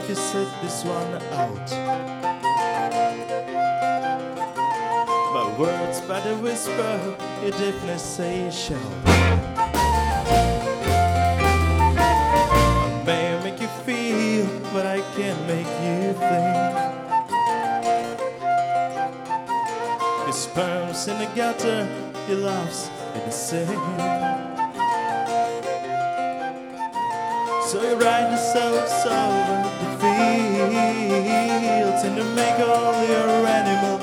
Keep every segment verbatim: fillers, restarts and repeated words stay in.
if you set this one out. My words by the whisper, your deafness say you shout. I may make you feel, but I can't make you think. Your sperm's in the gutter, your love's in the sea. So you ride yourselves over the fields, and you make all your animal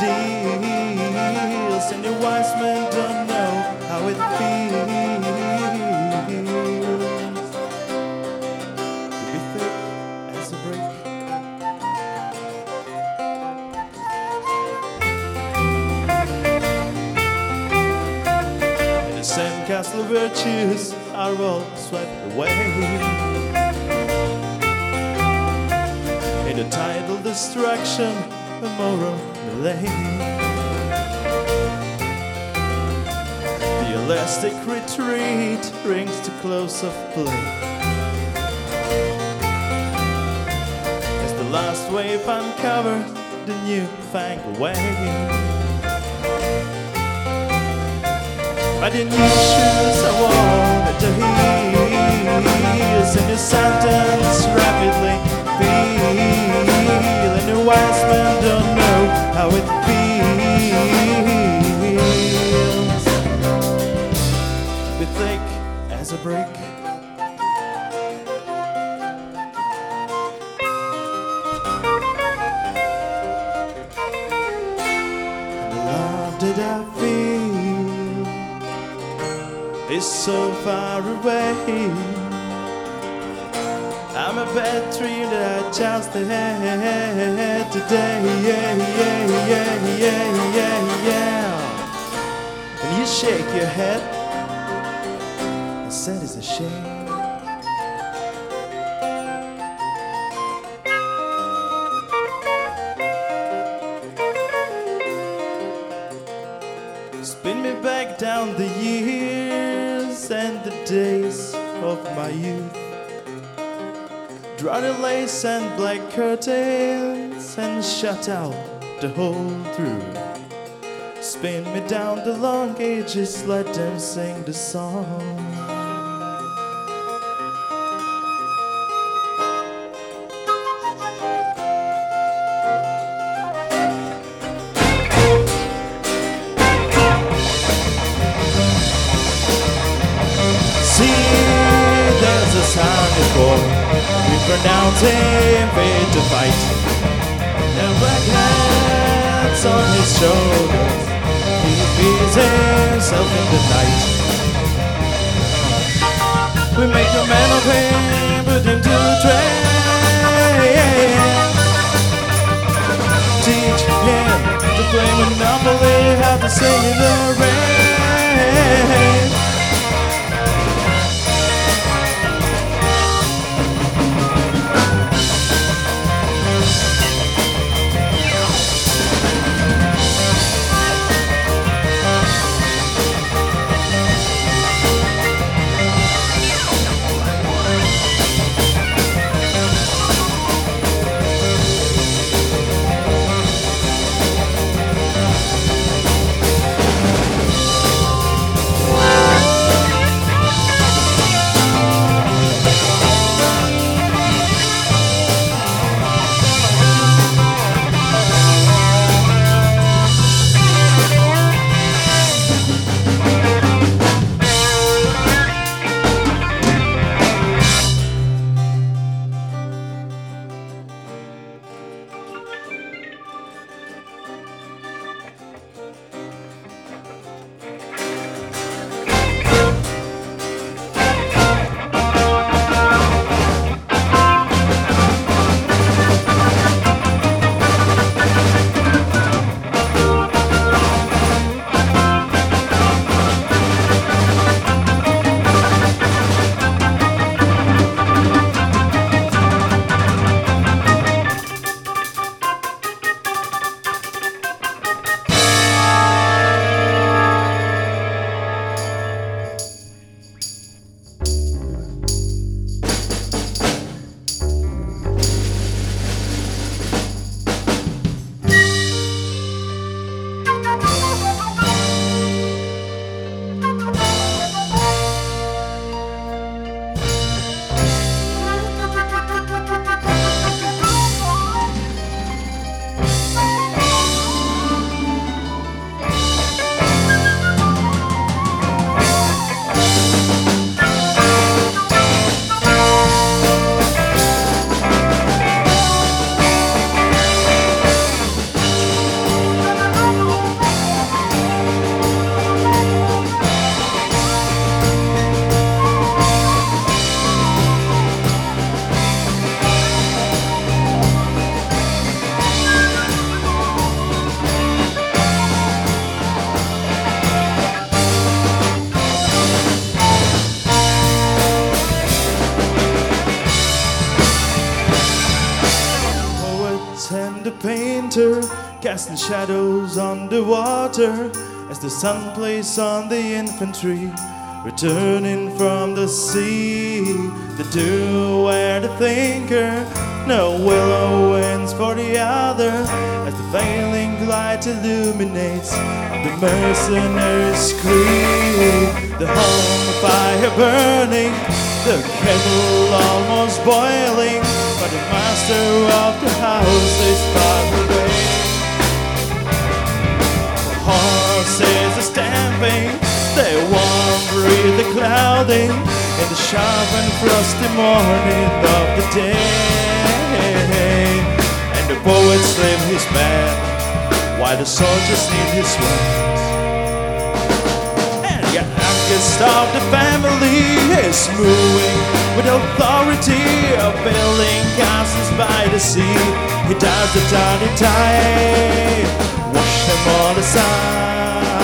deals, and your wise men don't know how it feels to be thick as a brick. And the sandcastle virtues are all swept away in the tidal destruction, a moral delay. The elastic retreat rings the close of play as the last wave uncovered the newfangled way. But in your shoes I wore the heels, and your sentence rapidly feel, and the wise men don't know how it feels to be thick as a brick. And the love that I feel is so far away. I'm a bad dream that I just had today. Yeah, yeah, yeah, yeah, yeah, yeah. And you shake your head and said it's a shame. Spin me back down the years and the days of my youth. Draw the lace and black curtains and shut out the whole truth. Spin me down the long ages, let them sing the song. There's a sound before we pronounce him fit to fight. And black hands on his shoulders, he feels himself in the night. We make a man of him, put him to trade. Teach him to play Monopoly, how to sing in the rain. casting shadows on the water as the sun plays on the infantry returning from the sea. The two were the thinker, no willow winds for the other, as the failing light illuminates the mercenaries' creed. The home fire burning, the kettle almost boiling, but the master of the house is far away. The horses are stamping, they warm breathe the clouding in the sharp and frosty morning of the day. And the poet slave his pen while the soldiers need his words. And the youngest of the family is moving with authority of building castles by the sea. He does the dirty tide, wash them all aside.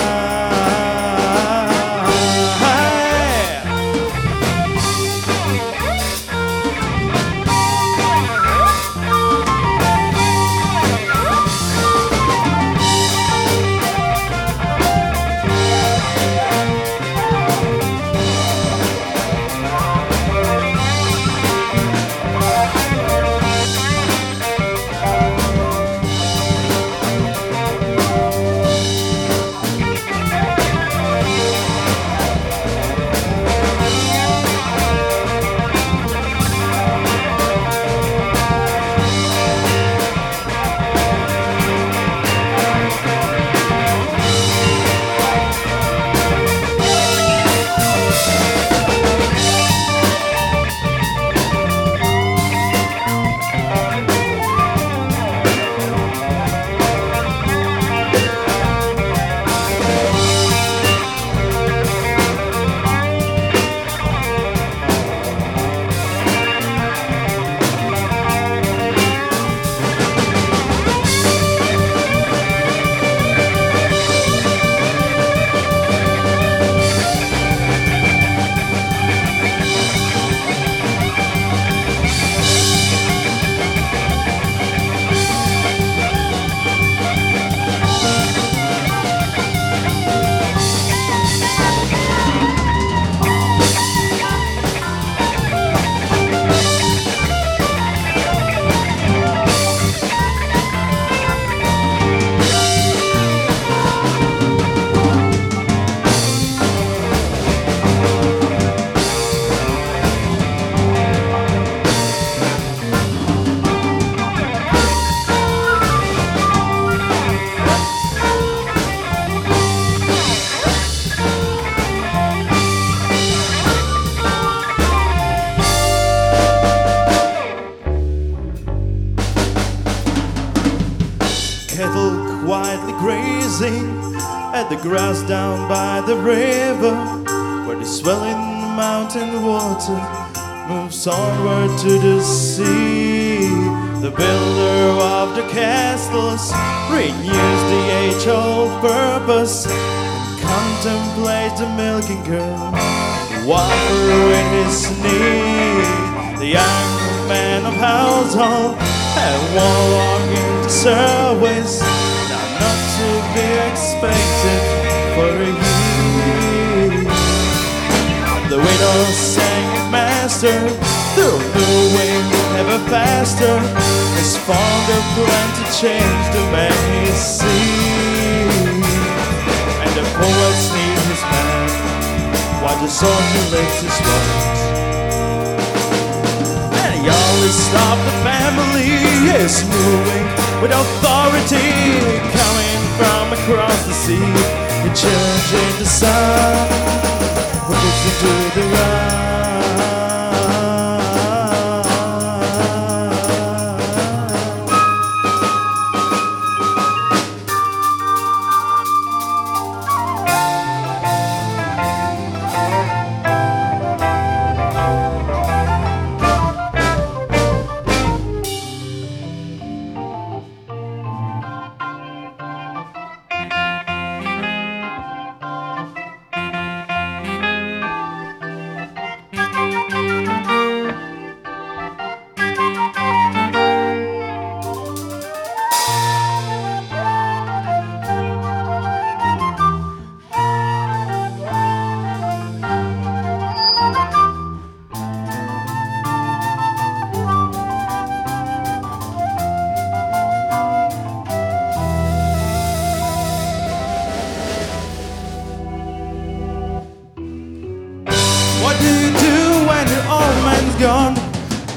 Cattle quietly grazing at the grass down by the river, where the swelling mountain water moves onward to the sea. The builder of the castles renews the age-old purpose and contemplates the milking girl, the water in his knee. The young man of household had walked into service, now not to be expected for a year. The widow sang master, through the wind ever faster, his fonder plan to change the man he sees. And the poets need his man, while the soldier lives his words. And the oldest of the family is moving with authority, coming from across the sea. The church in the sun, who looks into the round.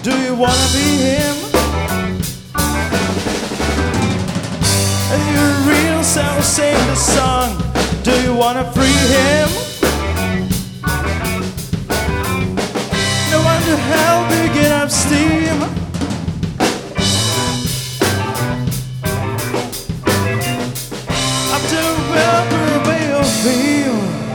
Do you wanna be him? And your real self sing the song. Do you wanna free him? No one to help you get up steam. Up to wherever way you feel.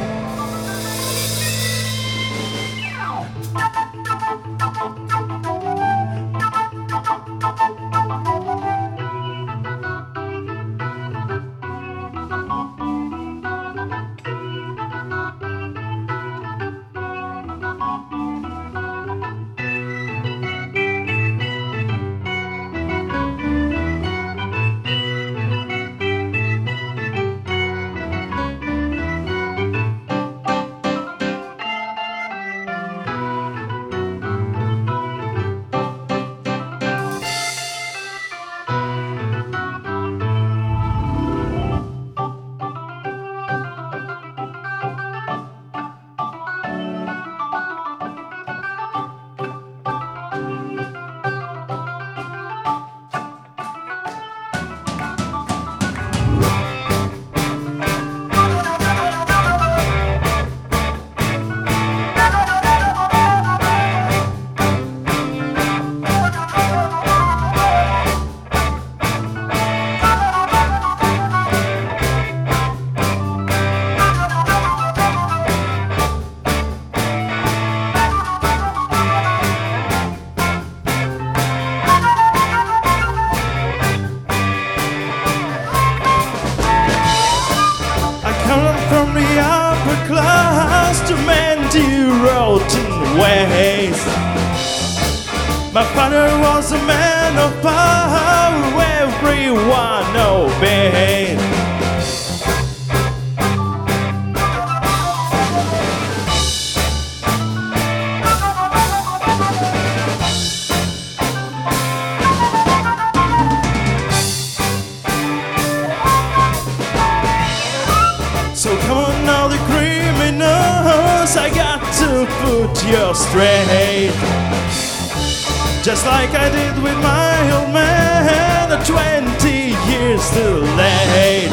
From the upper class to many rotten ways. My father was a man of power, everyone obeyed. So come on now, the criminals, I got to put you straight. Just like I did with my old man, twenty years too late.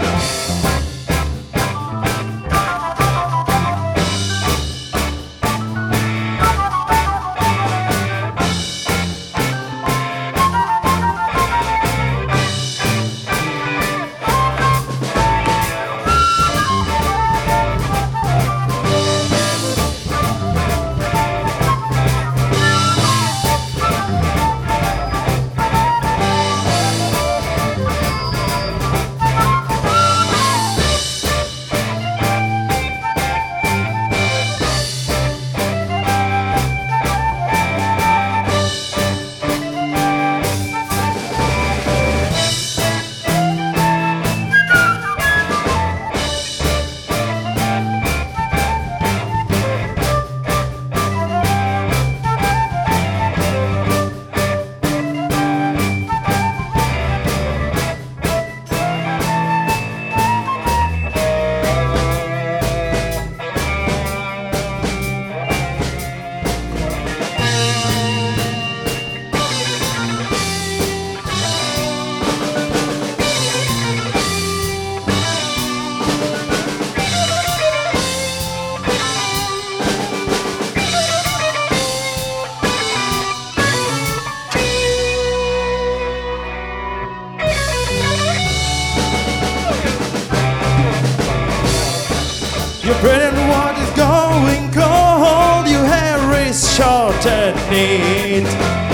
Your bread and water is going cold, your hair is short and neat.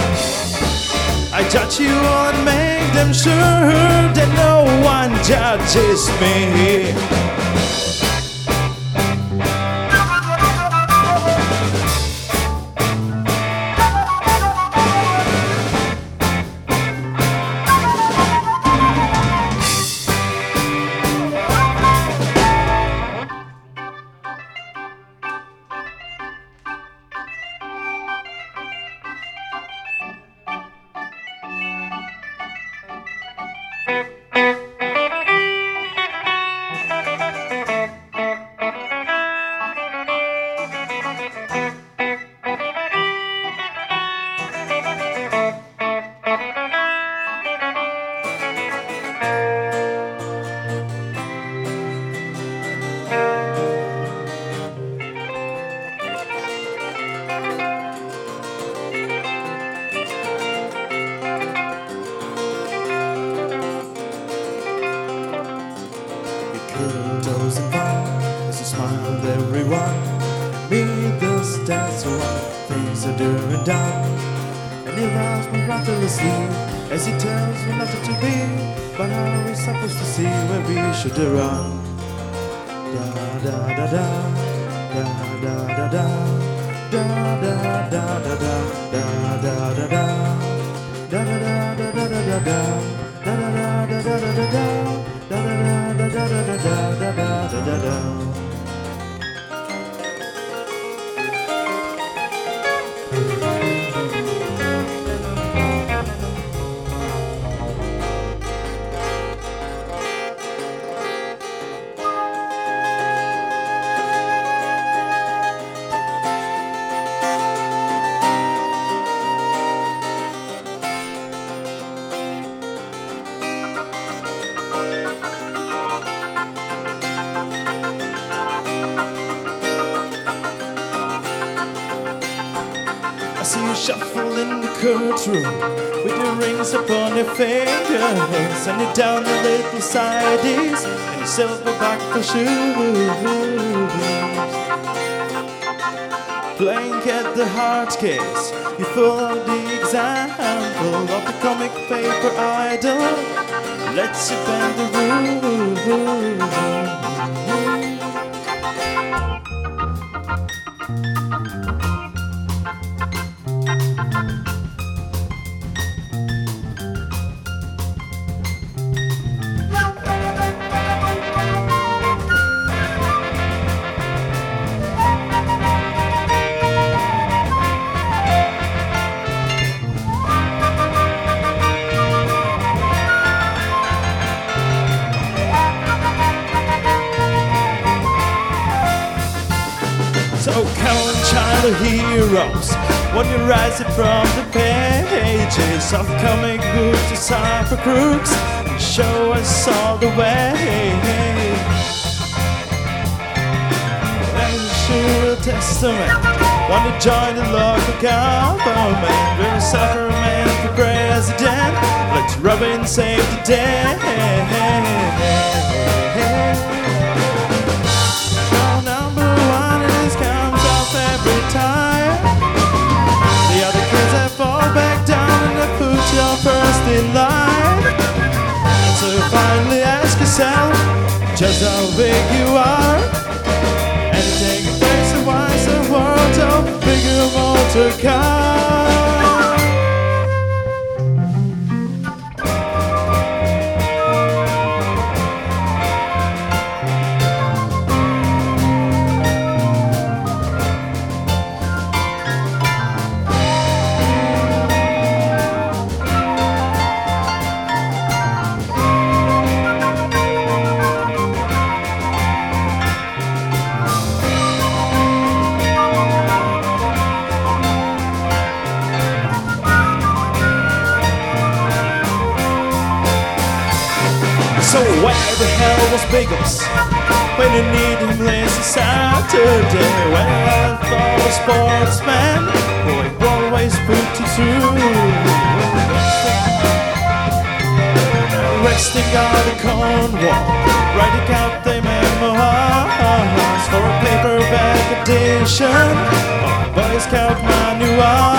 I judge you all and make them sure that no one judges me. Curled toes and fun as you smile at everyone. Me, this dance around, things are doing down. And he laughs my brother asleep as he tells me nothing to be. But how are we supposed to see where we should run? Da da da da, da da da da, da da da da da, da da da da, da da da da da da da, da da da da da da da, da da da da da da da, da da da da. I see you shuffling the courtroom with your rings upon your fingers, and you down the little sideys and your silver buckle shoes. Playing at the hard case, you follow the example of the comic paper idol. Let's you bend the rules. So come on, child of heroes, when you're rising from the pages of comic books to cypher crooks, and show us all the way. And sure a testament, want to join the local government, we're a sucker man for president, let's rub and save the day. First in line, so you finally ask yourself just how big you are, and you take a place of wiser world of bigger motor car. So where the hell was Biggles when you need him lazy Saturday? When I thought a sportsman who I always put you through, resting on the Cornwall, writing out the memoirs for a paperback edition of Boy Scout Manual.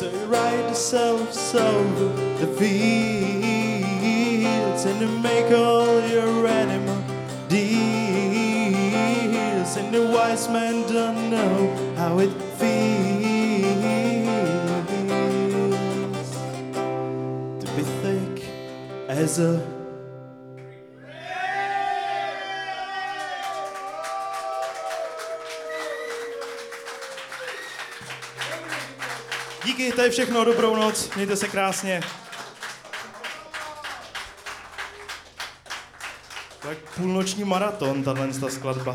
So you ride yourselves over the fields and you make all your animal deals, and the wise man don't know how it feels to be thick as a Díky, to je všechno, dobrou noc, mějte se krásně. Tak půlnoční maraton, tahle ta skladba.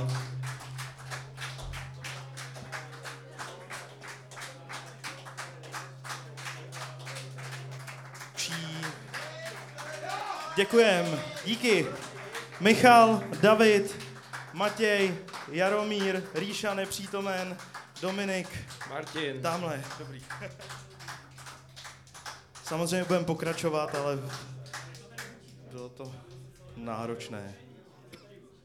Čí. Děkujem, díky. Michal, David, Matěj, Jaromír, Ríša nepřítomen, Dominik, Martin. Tamhle, dobrý. Samozřejmě budeme pokračovat, ale bylo to náročné.